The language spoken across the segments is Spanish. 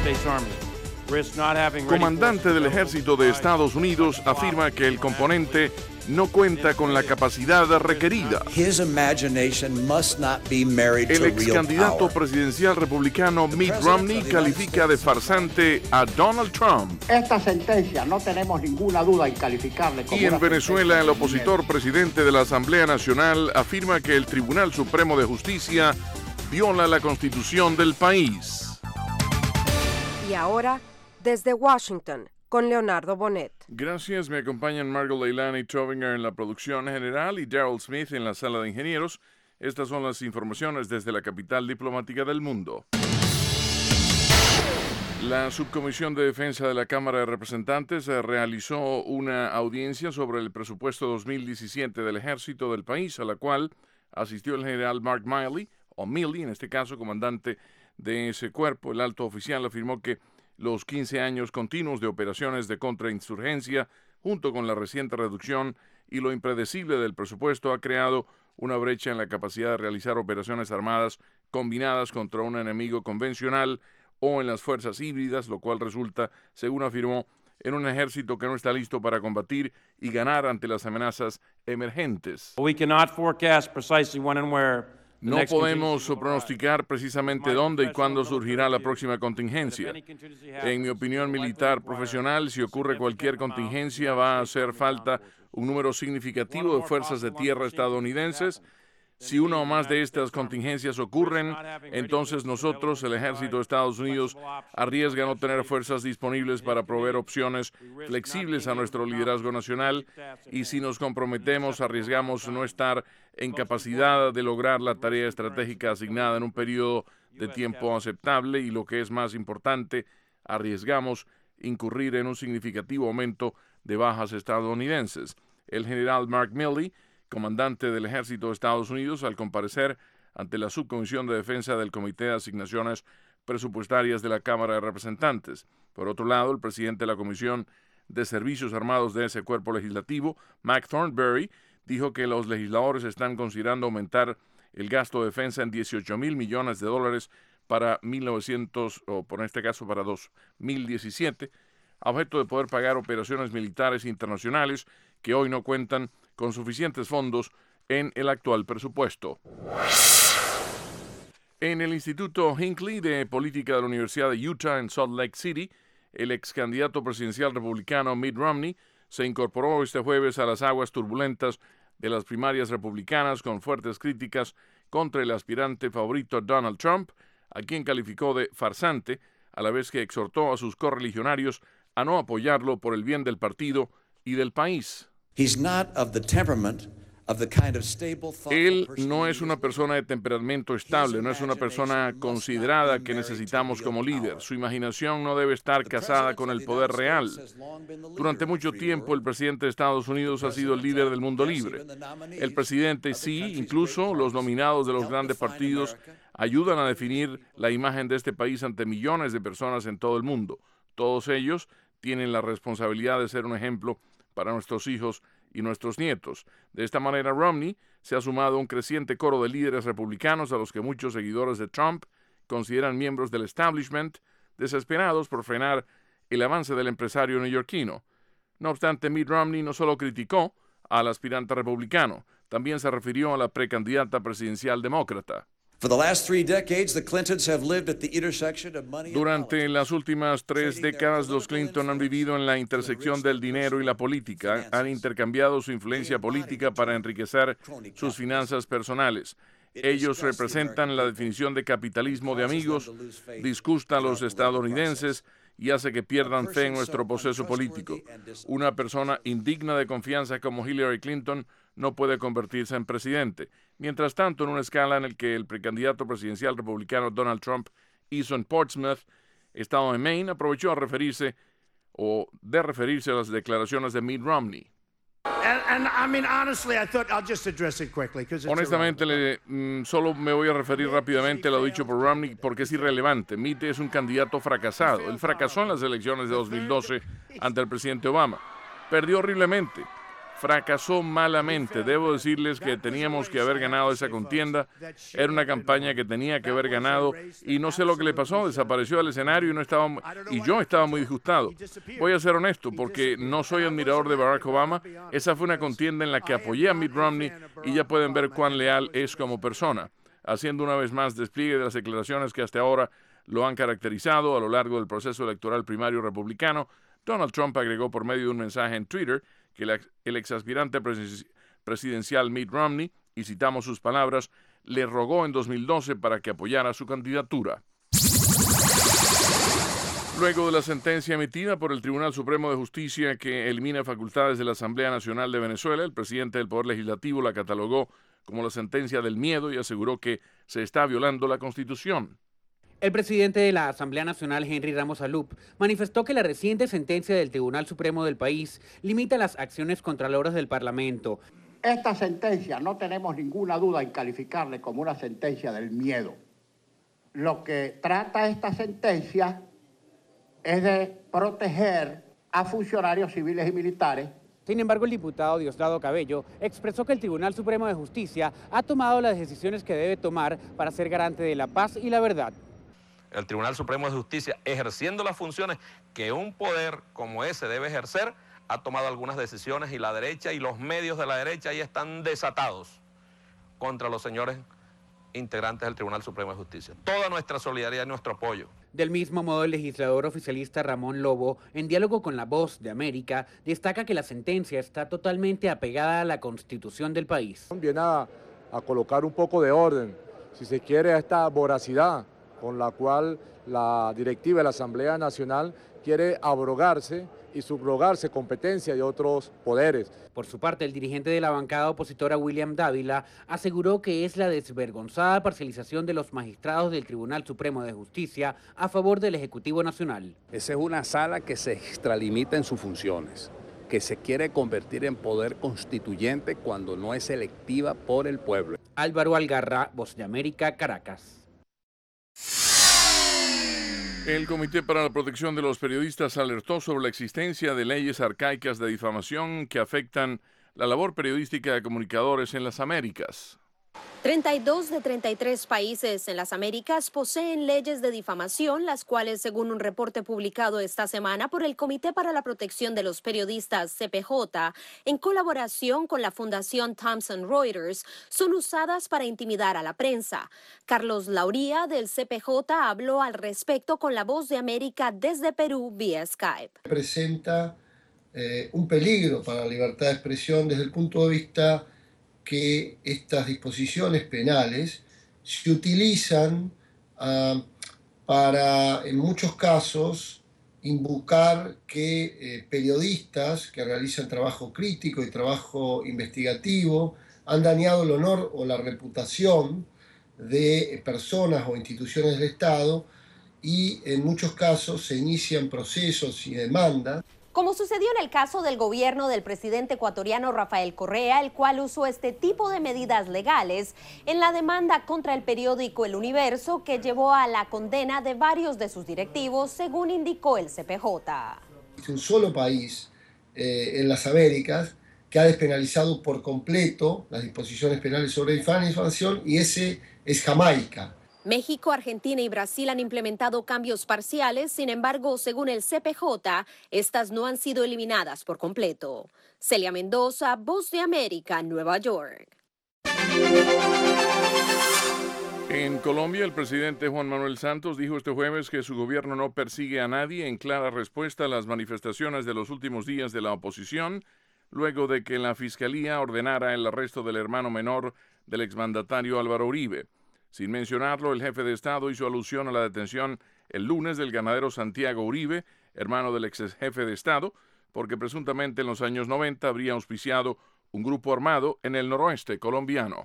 Comandante del Ejército de Estados Unidos afirma que el componente no cuenta con la capacidad requerida. El ex candidato presidencial republicano Mitt Romney califica de farsante a Donald Trump. Esta sentencia no tenemos ninguna duda en calificarle como. Y en Venezuela, el opositor presidente de la Asamblea Nacional afirma que el Tribunal Supremo de Justicia viola la Constitución del país. Y ahora, desde Washington, con Leonardo Bonet. Gracias, me acompañan Margot Leilani Trovinger en la producción general y Daryl Smith en la sala de ingenieros. Estas son las informaciones desde la capital diplomática del mundo. La Subcomisión de Defensa de la Cámara de Representantes realizó una audiencia sobre el presupuesto 2017 del ejército del país, a la cual asistió el general Mark Milley, o Milley, en este caso, comandante de ese cuerpo. El alto oficial afirmó que los 15 años continuos de operaciones de contrainsurgencia, junto con la reciente reducción y lo impredecible del presupuesto, ha creado una brecha en la capacidad de realizar operaciones armadas combinadas contra un enemigo convencional o en las fuerzas híbridas, lo cual resulta, según afirmó, en un ejército que no está listo para combatir y ganar ante las amenazas emergentes. No podemos pronosticar precisamente dónde y cuándo surgirá la próxima contingencia. En mi opinión militar profesional, si ocurre cualquier contingencia, va a hacer falta un número significativo de fuerzas de tierra estadounidenses. Si una o más de estas contingencias ocurren, entonces nosotros, el ejército de Estados Unidos, arriesga no tener fuerzas disponibles para proveer opciones flexibles a nuestro liderazgo nacional, y si nos comprometemos, arriesgamos no estar en capacidad de lograr la tarea estratégica asignada en un periodo de tiempo aceptable, y lo que es más importante, arriesgamos incurrir en un significativo aumento de bajas estadounidenses. El general Mark Milley, comandante del Ejército de Estados Unidos, al comparecer ante la Subcomisión de Defensa del Comité de Asignaciones Presupuestarias de la Cámara de Representantes. Por otro lado, el presidente de la Comisión de Servicios Armados de ese cuerpo legislativo, Mac Thornberry, dijo que los legisladores están considerando aumentar el gasto de defensa en $18,000 millones para 2017, a objeto de poder pagar operaciones militares internacionales que hoy no cuentan con suficientes fondos en el actual presupuesto. En el Instituto Hinckley de Política de la Universidad de Utah en Salt Lake City, el ex candidato presidencial republicano Mitt Romney se incorporó este jueves a las aguas turbulentas de las primarias republicanas con fuertes críticas contra el aspirante favorito Donald Trump, a quien calificó de farsante, a la vez que exhortó a sus correligionarios a no apoyarlo por el bien del partido y del país. Él no es una persona de temperamento estable, no es una persona considerada que necesitamos como líder. Su imaginación no debe estar casada con el poder real. Durante mucho tiempo, el presidente de Estados Unidos ha sido el líder del mundo libre. El presidente sí, incluso los nominados de los grandes partidos, ayudan a definir la imagen de este país ante millones de personas en todo el mundo. Todos ellos tienen la responsabilidad de ser un ejemplo para nuestros hijos y nuestros nietos. De esta manera, Romney se ha sumado a un creciente coro de líderes republicanos a los que muchos seguidores de Trump consideran miembros del establishment, desesperados por frenar el avance del empresario neoyorquino. No obstante, Mitt Romney no solo criticó al aspirante republicano, también se refirió a la precandidata presidencial demócrata. Durante las últimas 3 décadas, los Clinton han vivido en la intersección del dinero y la política. Han intercambiado su influencia política para enriquecer sus finanzas personales. Ellos representan la definición de capitalismo de amigos, disgusta a los estadounidenses y hace que pierdan fe en nuestro proceso político. Una persona indigna de confianza como Hillary Clinton no puede convertirse en presidente. Mientras tanto, en una escala en la que el precandidato presidencial republicano Donald Trump hizo en Portsmouth, estado de Maine, aprovechó de referirse a las declaraciones de Mitt Romney. Honestamente, solo me voy a referir rápidamente a lo dicho por Romney porque es irrelevante. Mitt es un candidato fracasado. Él fracasó en las elecciones de 2012 ante el presidente Obama. Perdió horriblemente. fracasó malamente. Debo decirles que teníamos que haber ganado esa contienda. Era una campaña que tenía que haber ganado y no sé lo que le pasó. Desapareció del escenario y yo estaba muy disgustado. Voy a ser honesto porque no soy admirador de Barack Obama. Esa fue una contienda en la que apoyé a Mitt Romney y ya pueden ver cuán leal es como persona, haciendo una vez más despliegue de las declaraciones que hasta ahora lo han caracterizado a lo largo del proceso electoral primario republicano. Donald Trump agregó por medio de un mensaje en Twitter que el exaspirante presidencial Mitt Romney, y citamos sus palabras, le rogó en 2012 para que apoyara su candidatura. Luego de la sentencia emitida por el Tribunal Supremo de Justicia que elimina facultades de la Asamblea Nacional de Venezuela, el presidente del Poder Legislativo la catalogó como la sentencia del miedo y aseguró que se está violando la Constitución. El presidente de la Asamblea Nacional, Henry Ramos Alup, manifestó que la reciente sentencia del Tribunal Supremo del país limita las acciones contraloras del Parlamento. Esta sentencia no tenemos ninguna duda en calificarle como una sentencia del miedo. Lo que trata esta sentencia es de proteger a funcionarios civiles y militares. Sin embargo, el diputado Diosdado Cabello expresó que el Tribunal Supremo de Justicia ha tomado las decisiones que debe tomar para ser garante de la paz y la verdad. El Tribunal Supremo de Justicia, ejerciendo las funciones que un poder como ese debe ejercer, ha tomado algunas decisiones y la derecha y los medios de la derecha ahí están desatados contra los señores integrantes del Tribunal Supremo de Justicia. Toda nuestra solidaridad y nuestro apoyo. Del mismo modo, el legislador oficialista Ramón Lobo, en diálogo con La Voz de América, destaca que la sentencia está totalmente apegada a la Constitución del país. Viene a colocar un poco de orden, si se quiere, a esta voracidad con la cual la directiva de la Asamblea Nacional quiere abrogarse y subrogarse competencia de otros poderes. Por su parte, el dirigente de la bancada opositora William Dávila aseguró que es la desvergonzada parcialización de los magistrados del Tribunal Supremo de Justicia a favor del Ejecutivo Nacional. Esa es una sala que se extralimita en sus funciones, que se quiere convertir en poder constituyente cuando no es electiva por el pueblo. Álvaro Algarra, Voz de América, Caracas. El Comité para la Protección de los Periodistas alertó sobre la existencia de leyes arcaicas de difamación que afectan la labor periodística de comunicadores en las Américas. 32 de 33 países en las Américas poseen leyes de difamación, las cuales, según un reporte publicado esta semana por el Comité para la Protección de los Periodistas, CPJ, en colaboración con la Fundación Thomson Reuters, son usadas para intimidar a la prensa. Carlos Lauría, del CPJ, habló al respecto con La Voz de América desde Perú vía Skype. Presenta un peligro para la libertad de expresión desde el punto de vista que estas disposiciones penales se utilizan para, en muchos casos, invocar que periodistas que realizan trabajo crítico y trabajo investigativo han dañado el honor o la reputación de personas o instituciones del Estado y, en muchos casos, se inician procesos y demandas. Como sucedió en el caso del gobierno del presidente ecuatoriano Rafael Correa, el cual usó este tipo de medidas legales en la demanda contra el periódico El Universo, que llevó a la condena de varios de sus directivos, según indicó el CPJ. Es un solo país en las Américas que ha despenalizado por completo las disposiciones penales sobre difamación, y ese es Jamaica. México, Argentina y Brasil han implementado cambios parciales, sin embargo, según el CPJ, estas no han sido eliminadas por completo. Celia Mendoza, Voz de América, Nueva York. En Colombia, el presidente Juan Manuel Santos dijo este jueves que su gobierno no persigue a nadie, en clara respuesta a las manifestaciones de los últimos días de la oposición, luego de que la Fiscalía ordenara el arresto del hermano menor del exmandatario Álvaro Uribe. Sin mencionarlo, el jefe de Estado hizo alusión a la detención el lunes del ganadero Santiago Uribe, hermano del ex jefe de Estado, porque presuntamente en los años 90 habría auspiciado un grupo armado en el noroeste colombiano.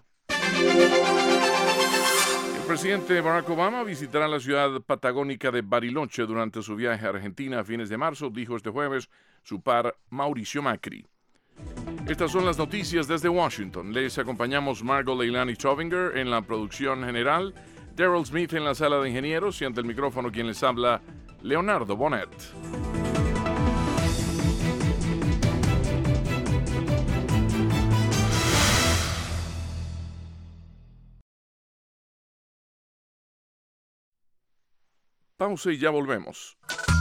El presidente Barack Obama visitará la ciudad patagónica de Bariloche durante su viaje a Argentina a fines de marzo, dijo este jueves su par Mauricio Macri. Estas son las noticias desde Washington. Les acompañamos Margot Leilani Chovinger en la producción general, Daryl Smith en la sala de ingenieros y ante el micrófono quien les habla, Leonardo Bonet. Pausa y ya volvemos.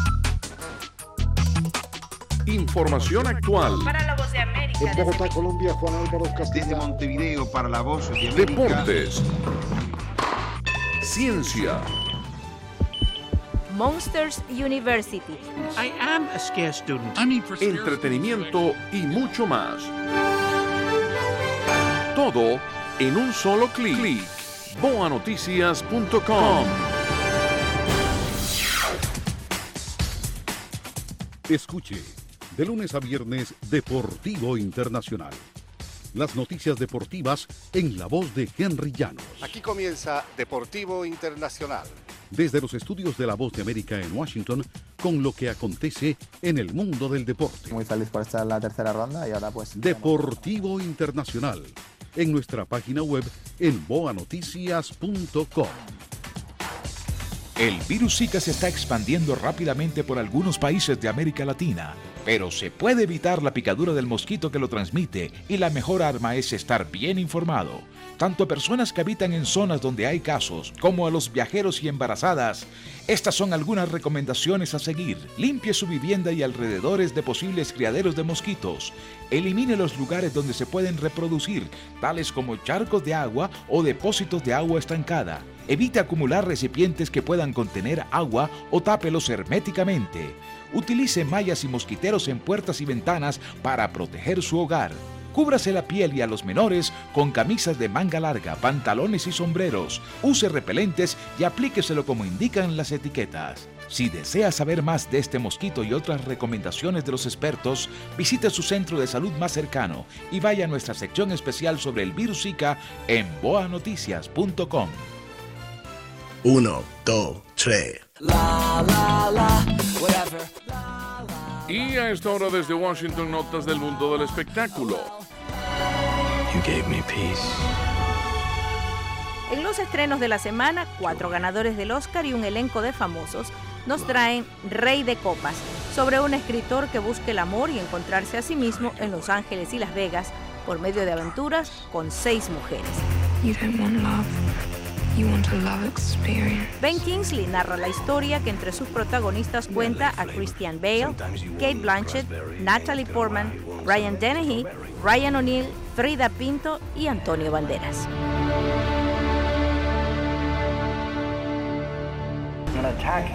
Información actual. Para la Voz de América. En Bogotá, Colombia, Juan Álvaro Castillo. Desde Montevideo para la Voz de América. Deportes. Ciencia. Monsters University. I am a scarce student. Entretenimiento y mucho más. Todo en un solo clic. boanoticias.com. Escuche, de lunes a viernes, Deportivo Internacional. Las noticias deportivas en la voz de Henry Llanos. Aquí comienza Deportivo Internacional. Desde los estudios de La Voz de América en Washington, con lo que acontece en el mundo del deporte. Muy feliz por estar en la tercera ronda y ahora pues... Deportivo Internacional, en nuestra página web en boanoticias.com. El virus Zika se está expandiendo rápidamente por algunos países de América Latina, pero se puede evitar la picadura del mosquito que lo transmite y la mejor arma es estar bien informado. Tanto a personas que habitan en zonas donde hay casos como a los viajeros y embarazadas. Estas son algunas recomendaciones a seguir. Limpie su vivienda y alrededores de posibles criaderos de mosquitos. Elimine los lugares donde se pueden reproducir, tales como charcos de agua o depósitos de agua estancada. Evite acumular recipientes que puedan contener agua o tápelos herméticamente. Utilice mallas y mosquiteros en puertas y ventanas para proteger su hogar. Cúbrase la piel y a los menores con camisas de manga larga, pantalones y sombreros. Use repelentes y aplíqueselo como indican las etiquetas. Si desea saber más de este mosquito y otras recomendaciones de los expertos, visite su centro de salud más cercano y vaya a nuestra sección especial sobre el virus Zika en boanoticias.com. 1, 2, 3. Y a esta hora desde Washington, notas del mundo del espectáculo. You gave me peace. En los estrenos de la semana, 4 ganadores del Oscar y un elenco de famosos nos traen Rey de Copas, sobre un escritor que busca el amor y encontrarse a sí mismo en Los Ángeles y Las Vegas por medio de aventuras con 6 mujeres. You don't want love. You want a love experience. Ben Kingsley narra la historia que entre sus protagonistas cuenta a Christian Bale, Cate Blanchett, Natalie Portman, Ryan Dennehy, Ryan O'Neal, Frida Pinto y Antonio Banderas. An attack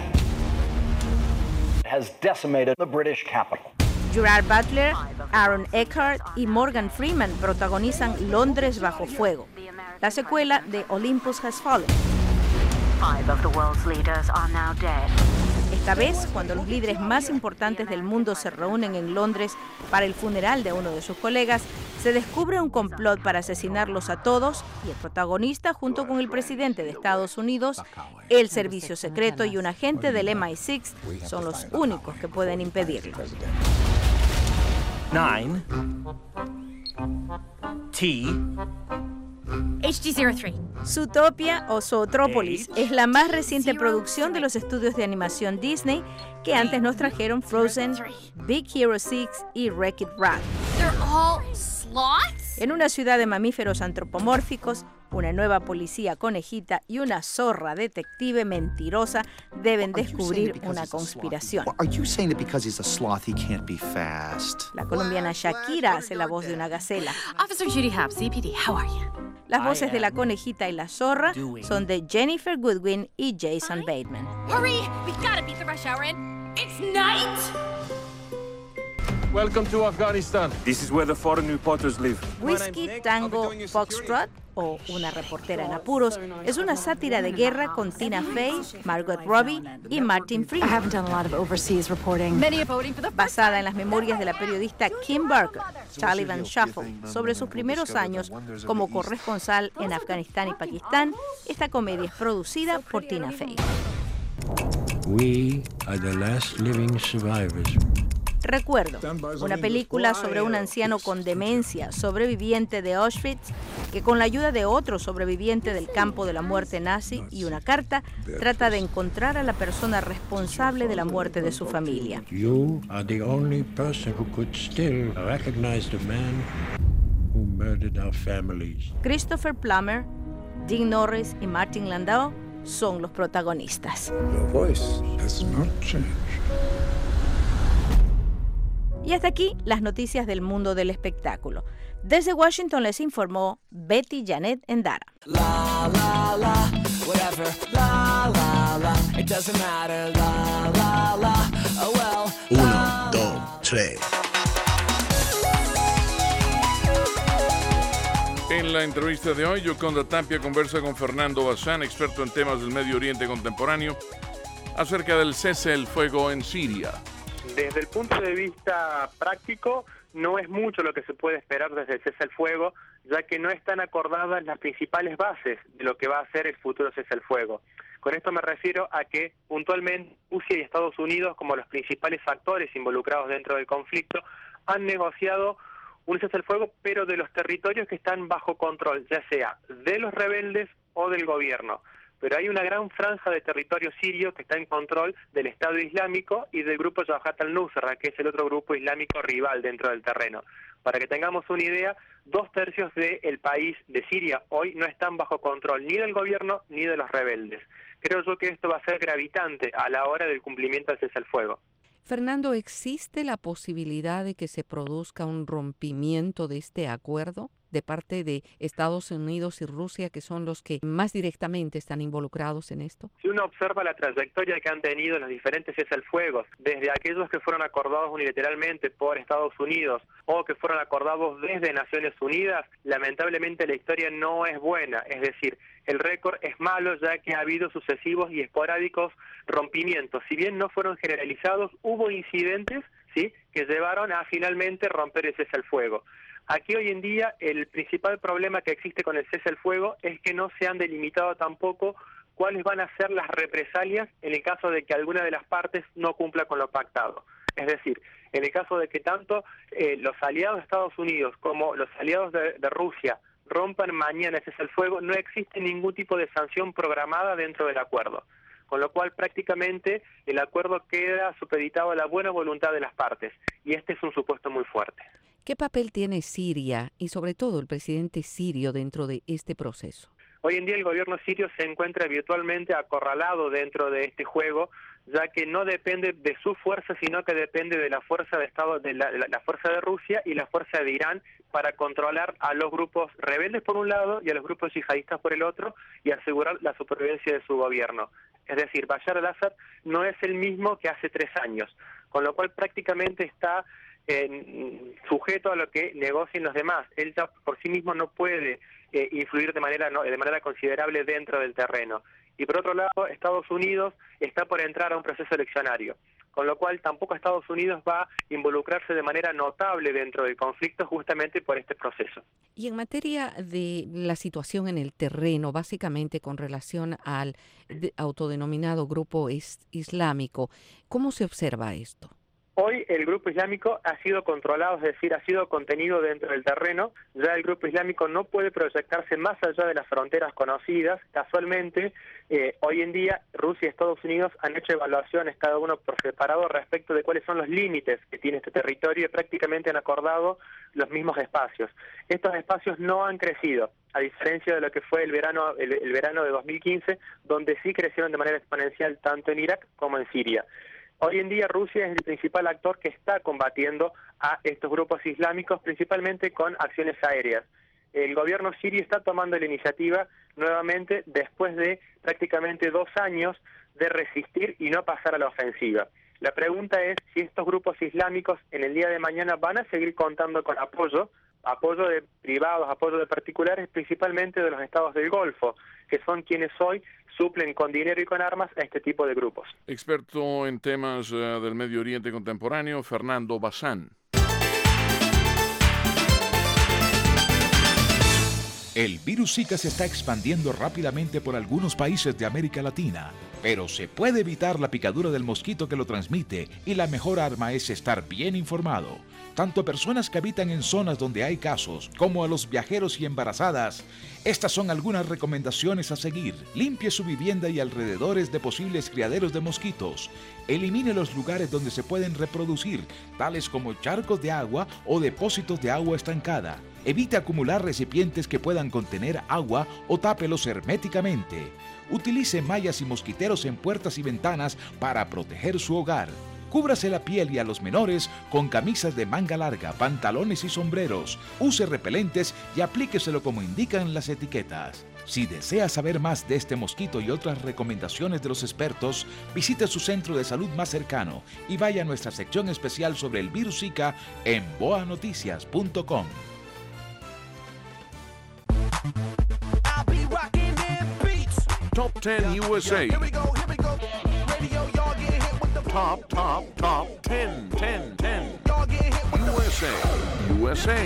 has decimated the British capital. Gerard Butler, Aaron Eckhart y Morgan Freeman protagonizan Londres bajo fuego, la secuela de Olympus Has Fallen. 5 of the world's leaders are now dead. Esta vez, cuando los líderes más importantes del mundo se reúnen en Londres para el funeral de uno de sus colegas, se descubre un complot para asesinarlos a todos y el protagonista, junto con el presidente de Estados Unidos, el servicio secreto y un agente del MI6, son los únicos que pueden impedirlo. 9 T HD03. Zootopia o Zootrópolis es la más reciente producción de los estudios de animación Disney que antes nos trajeron Frozen, Big Hero 6 y Wreck-It Ralph. En una ciudad de mamíferos antropomórficos, una nueva policía conejita y una zorra detective mentirosa deben descubrir una conspiración. La colombiana Shakira hace la voz de una gacela. Officer Judy Hobbs, CPD, how are you? Las voces de la conejita y la zorra son de Jennifer Goodwin y Jason Bateman. Hurry! We've got to beat the rush hour in. It's night! Welcome to Afghanistan. This is where the foreign reporters live. Whiskey Tango Foxtrot, o Una reportera en apuros, es una sátira de guerra con Tina Fey, Margot Robbie y Martin Freeman. Basada en las memorias de la periodista Kim Barker, Taliban Shuffle, sobre sus primeros años como corresponsal en Afganistán y Pakistán, esta comedia es producida por Tina Fey. We are the last living survivors. Recuerdo, una película sobre un anciano con demencia, sobreviviente de Auschwitz, que con la ayuda de otro sobreviviente del campo de la muerte nazi y una carta, trata de encontrar a la persona responsable de la muerte de su familia. You are the only person who could still recognize the man who murdered our families. Christopher Plummer, Dean Norris y Martin Landau son los protagonistas. Your voice has not changed. Y hasta aquí las noticias del mundo del espectáculo. Desde Washington les informó Betty Janet Endara. La, la, la, whatever, la, la, la, it doesn't matter, la, la, la, oh well. 1, 2, 3. En la entrevista de hoy, Yoconda Tapia conversa con Fernando Bazán, experto en temas del Medio Oriente contemporáneo, acerca del cese el fuego en Siria. Desde el punto de vista práctico, no es mucho lo que se puede esperar desde el cese el fuego, ya que no están acordadas las principales bases de lo que va a ser el futuro cese el fuego. Con esto me refiero a que puntualmente Rusia y Estados Unidos, como los principales actores involucrados dentro del conflicto, han negociado un cese el fuego, pero de los territorios que están bajo control, ya sea de los rebeldes o del gobierno. Pero hay una gran franja de territorio sirio que está en control del Estado Islámico y del grupo Jabhat al-Nusra, que es el otro grupo islámico rival dentro del terreno. Para que tengamos una idea, 2/3 del país de Siria hoy no están bajo control ni del gobierno ni de los rebeldes. Creo yo que esto va a ser gravitante a la hora del cumplimiento del cese al fuego. Fernando, ¿existe la posibilidad de que se produzca un rompimiento de este acuerdo de parte de Estados Unidos y Rusia, que son los que más directamente están involucrados en esto? Si uno observa la trayectoria que han tenido los diferentes cese al fuego, desde aquellos que fueron acordados unilateralmente por Estados Unidos o que fueron acordados desde Naciones Unidas, lamentablemente la historia no es buena, es decir, el récord es malo ya que ha habido sucesivos y esporádicos rompimientos. Si bien no fueron generalizados, hubo incidentes, ¿sí?, que llevaron a finalmente romper el cese al fuego. Aquí hoy en día el principal problema que existe con el cese al fuego es que no se han delimitado tampoco cuáles van a ser las represalias en el caso de que alguna de las partes no cumpla con lo pactado. Es decir, en el caso de que tanto los aliados de Estados Unidos como los aliados de Rusia rompan mañana el cese al fuego, no existe ningún tipo de sanción programada dentro del acuerdo. Con lo cual prácticamente el acuerdo queda supeditado a la buena voluntad de las partes, y este es un supuesto muy fuerte. ¿Qué papel tiene Siria y sobre todo el presidente sirio dentro de este proceso? Hoy en día el gobierno sirio se encuentra virtualmente acorralado dentro de este juego, ya que no depende de su fuerza, sino que depende de la fuerza de Estado, de la fuerza de Rusia y la fuerza de Irán para controlar a los grupos rebeldes por un lado y a los grupos yihadistas por el otro y asegurar la supervivencia de su gobierno. Es decir, Bashar al-Assad no es el mismo que hace 3 años, con lo cual prácticamente está sujeto a lo que negocien los demás. Él ya por sí mismo no puede influir de manera considerable dentro del terreno. Y por otro lado, Estados Unidos está por entrar a un proceso eleccionario, con lo cual tampoco Estados Unidos va a involucrarse de manera notable dentro del conflicto justamente por este proceso. Y en materia de la situación en el terreno, básicamente con relación al autodenominado grupo islámico, ¿cómo se observa esto? Hoy el grupo islámico ha sido controlado, es decir, ha sido contenido dentro del terreno. Ya el grupo islámico no puede proyectarse más allá de las fronteras conocidas. Casualmente, hoy en día Rusia y Estados Unidos han hecho evaluaciones cada uno por separado respecto de cuáles son los límites que tiene este territorio y prácticamente han acordado los mismos espacios. Estos espacios no han crecido, a diferencia de lo que fue el verano de 2015, donde sí crecieron de manera exponencial tanto en Irak como en Siria. Hoy en día Rusia es el principal actor que está combatiendo a estos grupos islámicos, principalmente con acciones aéreas. El gobierno sirio está tomando la iniciativa nuevamente después de prácticamente 2 años de resistir y no pasar a la ofensiva. La pregunta es si estos grupos islámicos en el día de mañana van a seguir contando con apoyo de privados, apoyo de particulares, principalmente de los estados del Golfo, que son quienes hoy suplen con dinero y con armas a este tipo de grupos. Experto en temas del Medio Oriente contemporáneo, Fernando Bazán. El virus Zika se está expandiendo rápidamente por algunos países de América Latina, pero se puede evitar la picadura del mosquito que lo transmite y la mejor arma es estar bien informado. Tanto a personas que habitan en zonas donde hay casos, como a los viajeros y embarazadas. Estas son algunas recomendaciones a seguir. Limpie su vivienda y alrededores de posibles criaderos de mosquitos. Elimine los lugares donde se pueden reproducir, tales como charcos de agua o depósitos de agua estancada. Evite acumular recipientes que puedan contener agua o tápelos herméticamente. Utilice mallas y mosquiteros en puertas y ventanas para proteger su hogar. Cúbrase la piel y a los menores con camisas de manga larga, pantalones y sombreros. Use repelentes y aplíqueselo como indican las etiquetas. Si desea saber más de este mosquito y otras recomendaciones de los expertos, visite su centro de salud más cercano y vaya a nuestra sección especial sobre el virus Zika en boanoticias.com. Top 10 USA. Top 10. USA.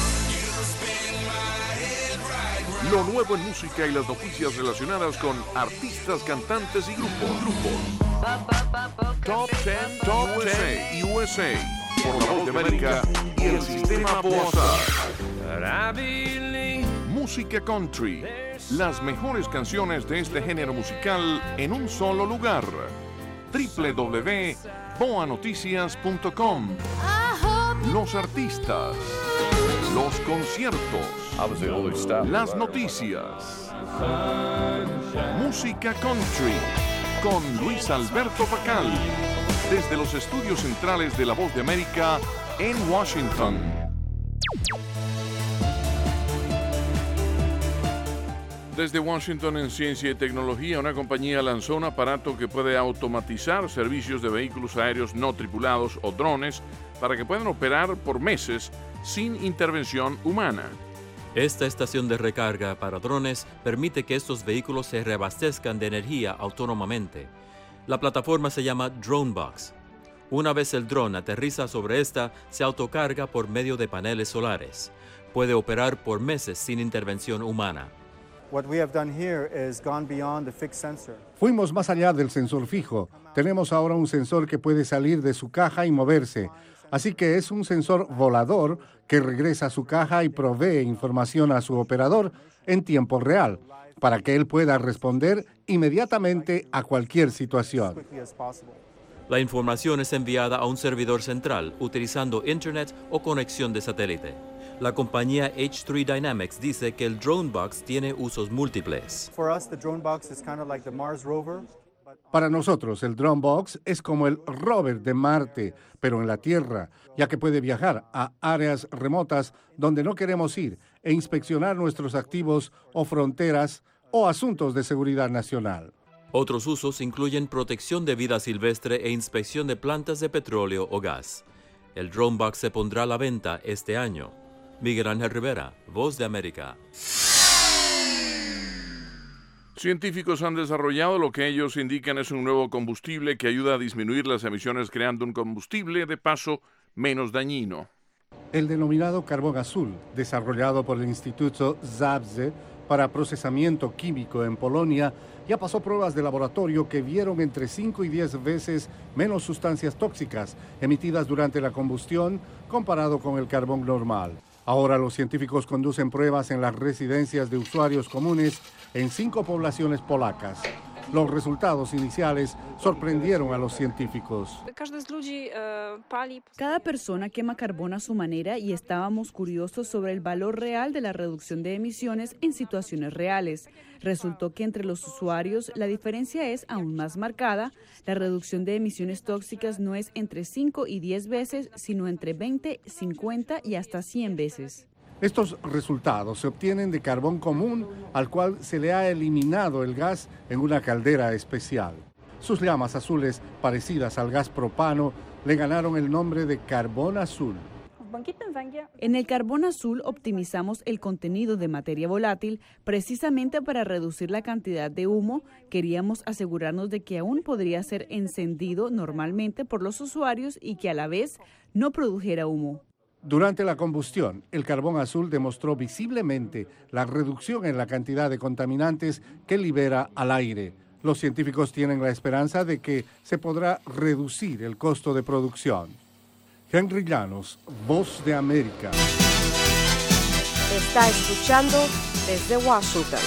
Lo nuevo en música y las noticias relacionadas con artistas, cantantes y grupos. Top 10 USA. Por la Voz de América y el sistema Boazar. Música country. Las mejores canciones de este género musical en un solo lugar. www.boanoticias.com. Los artistas, los conciertos, las noticias. Música country con Luis Alberto Pacal, desde los estudios centrales de La Voz de América en Washington. Desde Washington, en Ciencia y Tecnología, una compañía lanzó un aparato que puede automatizar servicios de vehículos aéreos no tripulados o drones para que puedan operar por meses sin intervención humana. Esta estación de recarga para drones permite que estos vehículos se reabastezcan de energía autónomamente. La plataforma se llama DroneBox. Una vez el dron aterriza sobre esta, se autocarga por medio de paneles solares. Puede operar por meses sin intervención humana. Fuimos más allá del sensor fijo. Tenemos ahora un sensor que puede salir de su caja y moverse. Así que es un sensor volador que regresa a su caja y provee información a su operador en tiempo real, para que él pueda responder inmediatamente a cualquier situación. La información es enviada a un servidor central utilizando Internet o conexión de satélite. La compañía H3 Dynamics dice que el DroneBox tiene usos múltiples. Para nosotros, el DroneBox es como el rover de Marte, pero en la Tierra, ya que puede viajar a áreas remotas donde no queremos ir e inspeccionar nuestros activos o fronteras o asuntos de seguridad nacional. Otros usos incluyen protección de vida silvestre e inspección de plantas de petróleo o gas. El DroneBox se pondrá a la venta este año. Miguel Ángel Rivera, Voz de América. Científicos han desarrollado lo que ellos indican es un nuevo combustible que ayuda a disminuir las emisiones creando un combustible de paso menos dañino. El denominado carbón azul, desarrollado por el Instituto Zabrze para procesamiento químico en Polonia, ya pasó pruebas de laboratorio que vieron entre 5 y 10 veces menos sustancias tóxicas emitidas durante la combustión comparado con el carbón normal. Ahora los científicos conducen pruebas en las residencias de usuarios comunes en 5 poblaciones polacas. Los resultados iniciales sorprendieron a los científicos. Cada persona quema carbón a su manera y estábamos curiosos sobre el valor real de la reducción de emisiones en situaciones reales. Resultó que entre los usuarios la diferencia es aún más marcada. La reducción de emisiones tóxicas no es entre 5 y 10 veces, sino entre 20, 50 y hasta 100 veces. Estos resultados se obtienen de carbón común al cual se le ha eliminado el gas en una caldera especial. Sus llamas azules, parecidas al gas propano, le ganaron el nombre de carbón azul. En el carbón azul optimizamos el contenido de materia volátil precisamente para reducir la cantidad de humo. Queríamos asegurarnos de que aún podría ser encendido normalmente por los usuarios y que a la vez no produjera humo. Durante la combustión, el carbón azul demostró visiblemente la reducción en la cantidad de contaminantes que libera al aire. Los científicos tienen la esperanza de que se podrá reducir el costo de producción. Henry Llanos, Voz de América. Está escuchando desde Washington.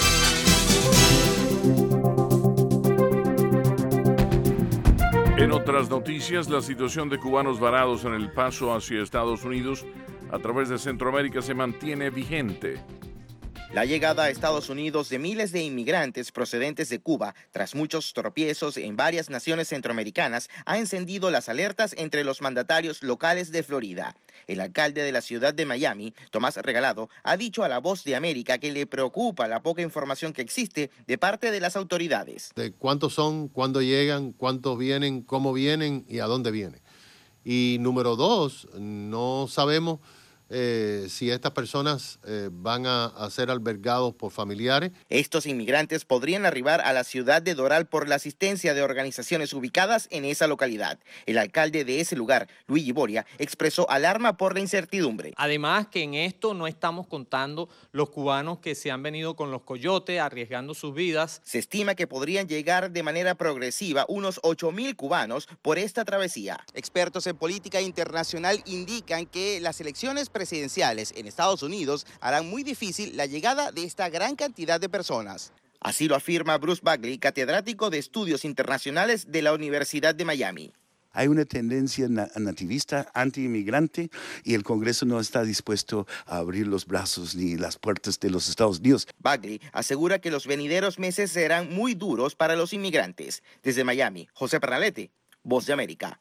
En otras noticias, la situación de cubanos varados en el paso hacia Estados Unidos a través de Centroamérica se mantiene vigente. La llegada a Estados Unidos de miles de inmigrantes procedentes de Cuba, tras muchos tropiezos en varias naciones centroamericanas, ha encendido las alertas entre los mandatarios locales de Florida. El alcalde de la ciudad de Miami, Tomás Regalado, ha dicho a La Voz de América que le preocupa la poca información que existe de parte de las autoridades. De cuántos son, cuándo llegan, cuántos vienen, cómo vienen y a dónde vienen. Y número 2, no sabemos si estas personas van a ser albergados por familiares. Estos inmigrantes podrían arribar a la ciudad de Doral por la asistencia de organizaciones ubicadas en esa localidad. El alcalde de ese lugar, Luigi Boria, expresó alarma por la incertidumbre. Además que en esto no estamos contando los cubanos que se han venido con los coyotes arriesgando sus vidas. Se estima que podrían llegar de manera progresiva unos 8,000 cubanos por esta travesía. Expertos en política internacional indican que las elecciones presidenciales en Estados Unidos harán muy difícil la llegada de esta gran cantidad de personas. Así lo afirma Bruce Bagley, catedrático de Estudios Internacionales de la Universidad de Miami. Hay una tendencia nativista, anti-inmigrante, y el Congreso no está dispuesto a abrir los brazos ni las puertas de los Estados Unidos. Bagley asegura que los venideros meses serán muy duros para los inmigrantes. Desde Miami, José Pernalete, Voz de América.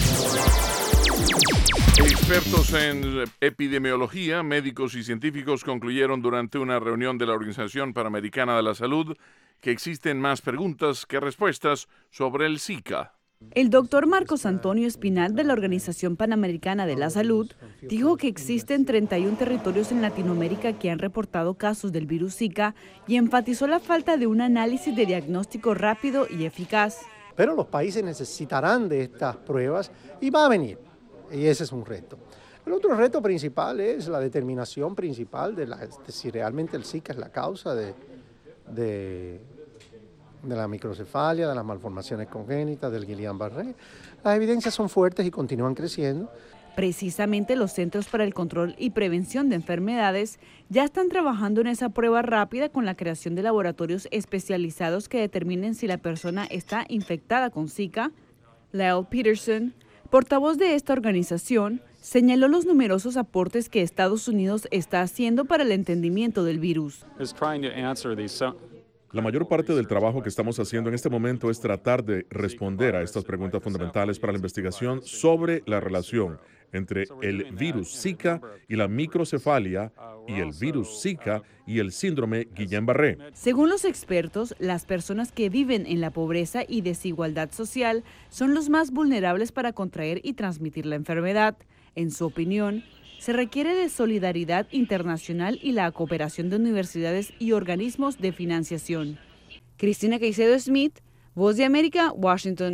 Expertos en epidemiología, médicos y científicos concluyeron durante una reunión de la Organización Panamericana de la Salud que existen más preguntas que respuestas sobre el Zika. El doctor Marcos Antonio Espinal de la Organización Panamericana de la Salud dijo que existen 31 territorios en Latinoamérica que han reportado casos del virus Zika y enfatizó la falta de un análisis de diagnóstico rápido y eficaz. Pero los países necesitarán de estas pruebas y va a venir. Y ese es un reto. El otro reto principal es la determinación principal de si realmente el Zika es la causa de la microcefalia, de las malformaciones congénitas, del Guillain-Barré. Las evidencias son fuertes y continúan creciendo. Precisamente los Centros para el Control y Prevención de Enfermedades ya están trabajando en esa prueba rápida con la creación de laboratorios especializados que determinen si la persona está infectada con Zika. Lyle Peterson, portavoz de esta organización, señaló los numerosos aportes que Estados Unidos está haciendo para el entendimiento del virus. La mayor parte del trabajo que estamos haciendo en este momento es tratar de responder a estas preguntas fundamentales para la investigación sobre la relación entre el virus Zika y la microcefalia y el virus Zika y el síndrome Guillain-Barré. Según los expertos, las personas que viven en la pobreza y desigualdad social son los más vulnerables para contraer y transmitir la enfermedad. En su opinión, se requiere de solidaridad internacional y la cooperación de universidades y organismos de financiación. Cristina Caicedo Smith, Voz de América, Washington.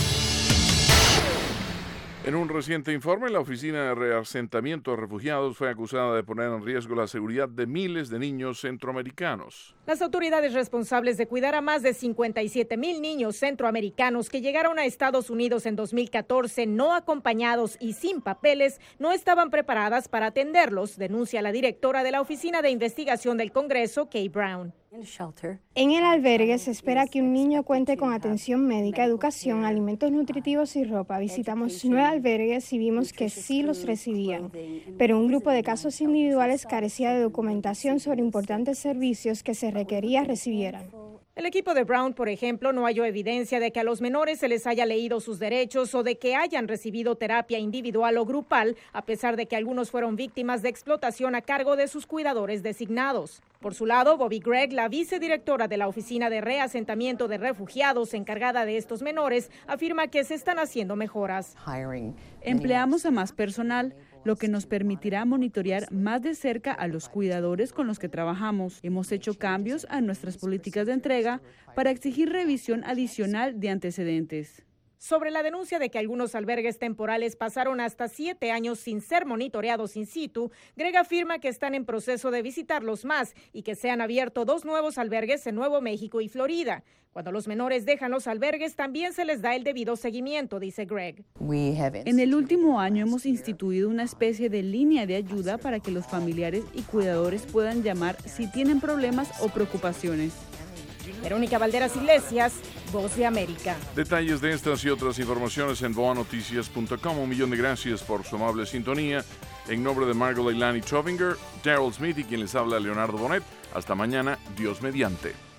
En un reciente informe, la Oficina de Reasentamiento de Refugiados fue acusada de poner en riesgo la seguridad de miles de niños centroamericanos. Las autoridades responsables de cuidar a más de 57,000 niños centroamericanos que llegaron a Estados Unidos en 2014 no acompañados y sin papeles no estaban preparadas para atenderlos, denuncia la directora de la Oficina de Investigación del Congreso, Kay Brown. En el albergue se espera que un niño cuente con atención médica, educación, alimentos nutritivos y ropa. Visitamos 9 albergues y vimos que sí los recibían, pero un grupo de casos individuales carecía de documentación sobre importantes servicios que se requería recibieran. El equipo de Brown, por ejemplo, no halló evidencia de que a los menores se les haya leído sus derechos o de que hayan recibido terapia individual o grupal, a pesar de que algunos fueron víctimas de explotación a cargo de sus cuidadores designados. Por su lado, Bobby Gregg, la vicedirectora de la Oficina de Reasentamiento de Refugiados encargada de estos menores, afirma que se están haciendo mejoras. Empleamos a más personal, lo que nos permitirá monitorear más de cerca a los cuidadores con los que trabajamos. Hemos hecho cambios a nuestras políticas de entrega para exigir revisión adicional de antecedentes. Sobre la denuncia de que algunos albergues temporales pasaron hasta 7 años sin ser monitoreados in situ, Gregg afirma que están en proceso de visitarlos más y que se han abierto 2 nuevos albergues en Nuevo México y Florida. Cuando los menores dejan los albergues, también se les da el debido seguimiento, dice Gregg. En el último año hemos instituido una especie de línea de ayuda para que los familiares y cuidadores puedan llamar si tienen problemas o preocupaciones. Verónica Valderas Iglesias, Voz de América. Detalles de estas y otras informaciones en boanoticias.com. Un millón de gracias por su amable sintonía. En nombre de Margot Leilani Trovinger, Daryl Smith y quien les habla, Leonardo Bonet. Hasta mañana, Dios mediante.